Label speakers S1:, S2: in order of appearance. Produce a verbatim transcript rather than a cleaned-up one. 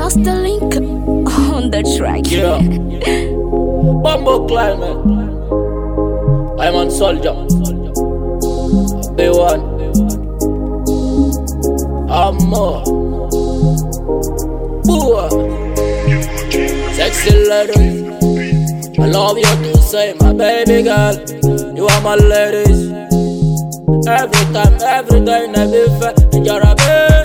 S1: Just the link on the track.
S2: Yeah. Bumbo climate. I'm on soldier. B one. I'm more. Boy. Sexy lady. I love you to say my baby girl. You are my ladies. Every time, every day, never fail. And you're a baby.